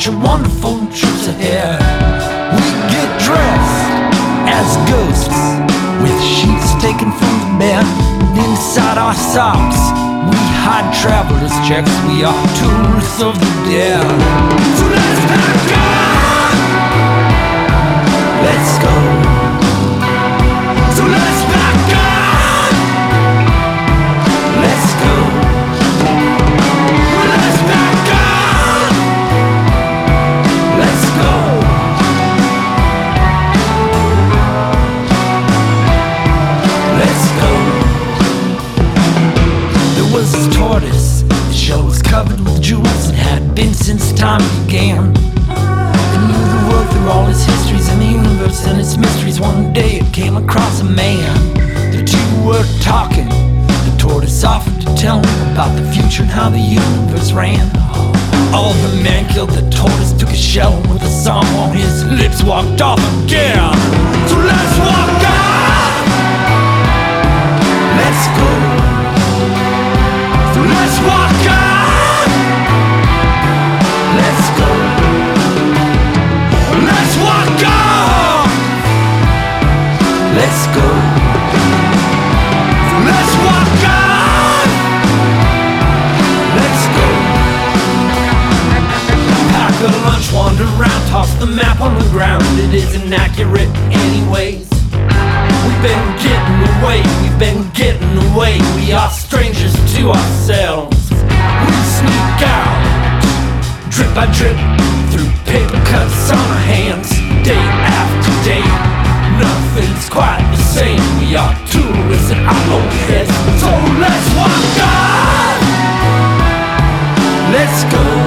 future wonderful trips ahead. We get dressed as ghosts with sheets taken from the bed. Inside our socks we hide traveler's checks. We are tourists of the dead. So let's pack up, let's go. So let's pack up, let's go. Let's pack up, let's go. Let's go. There was a tortoise, the shell was covered with jewels and had been since time began. It knew the world through all its histories and the universe and its mysteries. One day it came across a man. The two were talking. The tortoise offered to tell him about the future and how the universe ran. All the man killed the tortoise, took a shell with a song on his lips, walked off again. So let's walk out, let's go. So let's walk out, let's go. Let's walk out, let's go. So let's walk out, let's go. Pack a lunch, wander around, toss the map on the ground. It isn't accurate anyways. We've been getting away, we've been getting away. We are strangers to ourselves. We sneak out, drip by drip, through paper cuts on our hands. Day after day, nothing's quite the same. We are tourists in our own heads. So let's walk out, let's go.